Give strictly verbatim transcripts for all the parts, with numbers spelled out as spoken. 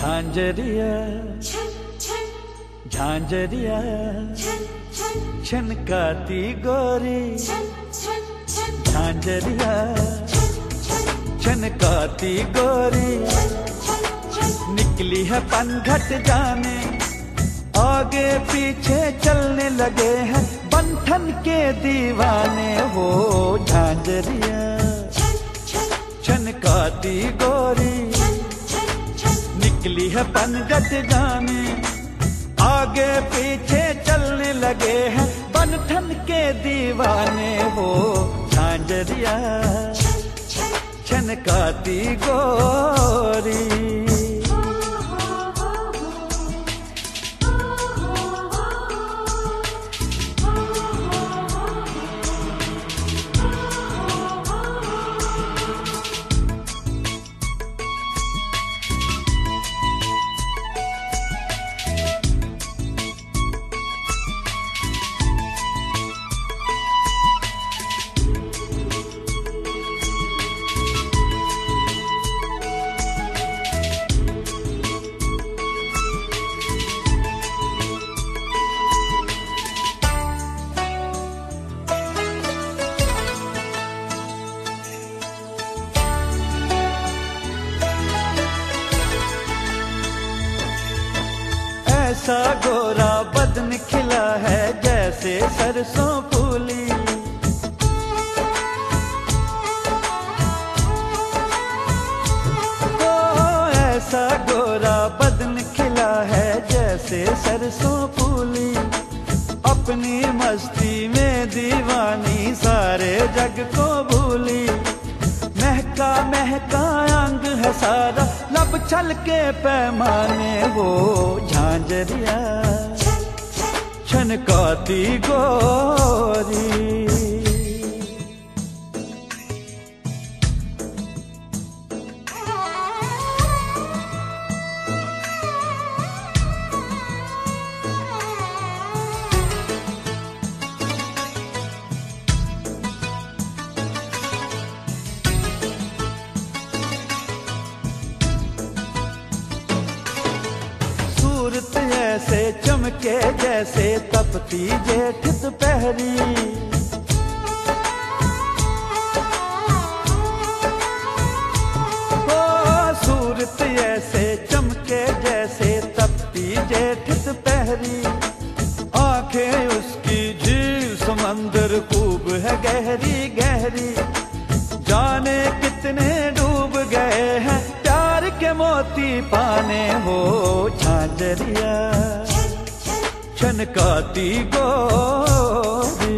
झांझरिया झांझरिया छनकाती गोरी झांझरिया छनकाती गोरी निकली है पनघट जाने आगे पीछे चलने लगे हैं बंधन के दीवाने वो झांझरिया छनकाती गोरी निकली है पनघट जाने आगे पीछे चलने लगे हैं बंधन के दीवाने वो झांझरिया छनकाती गोरी। ऐसा गोरा बदन खिला है जैसे सरसों फूली ओ ऐसा गोरा बदन खिला है जैसे सरसों फूली अपनी मस्ती में दीवानी सारे जग को भूली महका महका अंग है सारा लब छल के पैमाने वो झांझरिया छनकाती गोरी। सूरत ऐसे चमके जैसे तपती जेठ दोपहरी ओ सूरत ऐसे चमके जैसे तपती जेठ दोपहरी आंखें उसकी झील समंदर खूब है गहरी गहरी जाने कितने डूब गए हैं प्यार के मोती पाने वो झांझरिया छनकाती गोरी।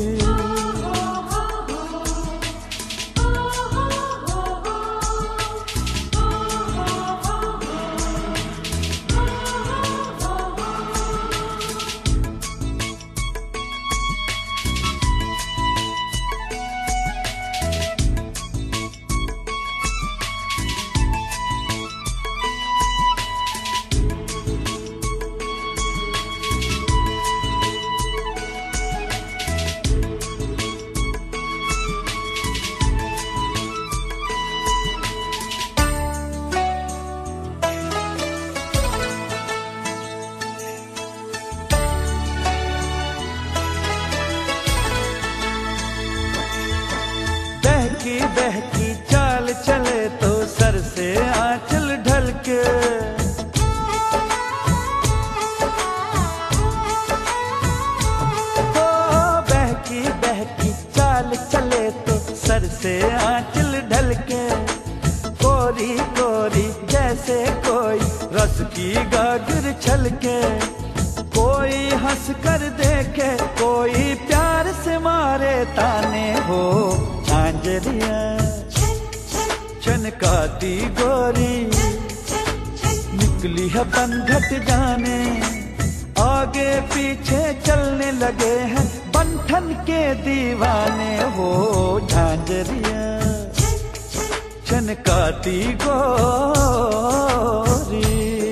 बहकी बहकी चाल चले तो सर से आंचल ढलके ओ बहकी बहकी चाल चले तो सर से आंचल ढलके कोरी कोरी जैसे कोई रस की गागर छलके कोई हंस कर देखे कोई प्यार से मारे ताने हो झांझरिया छनकाती गोरी निकली है पनघट जाने आगे पीछे चलने लगे हैं बंधन के दीवाने वो झांझरिया छनकाती गोरी।